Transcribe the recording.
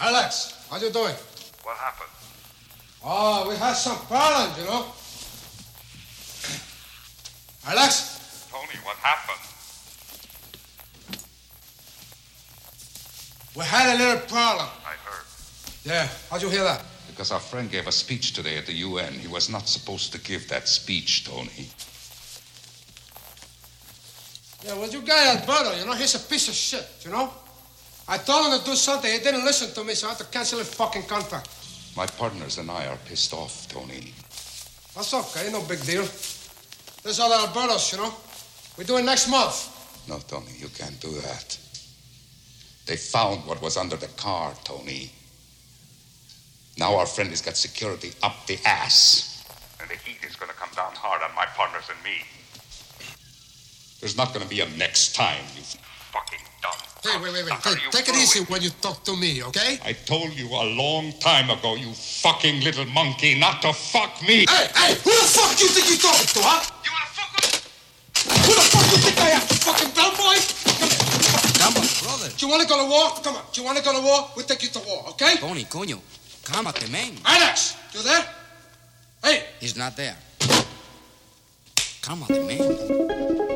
Alex, how you doing? What happened? Oh, we had some problems, you know. Alex? Tony, what happened? We had a little problem. I heard. Yeah, how'd you hear that? Because our friend gave a speech today at the UN. He was not supposed to give that speech, Tony. Yeah, well, you got Alberto, you know, he's a piece of shit, you know? I told him to do something, he didn't listen to me, so I had to cancel his fucking contract. My partners and I are pissed off, Tony. That's okay, no big deal. There's other Albertos, you know? We do it next month. No, Tony, you can't do that. They found what was under the car, Tony. Now our friend has got security up the ass. And the heat is going to come down hard on my partners and me. There's not going to be a next time, you Fucking dumb. Hey, wait. Hey, take it easy when you talk to me, okay? I told you a long time ago, you fucking little monkey, not to fuck me. Hey, who the fuck you think you're talking to, huh? You want to fuck with? Who the fuck you think I am, you fucking bellboy? Come on, brother. Do you want to go to war? Come on. Do you want to go to war? We'll take you to war, okay? Tony, coño. Cálmate, man. Alex, you there? Hey. He's not there. Cálmate, man.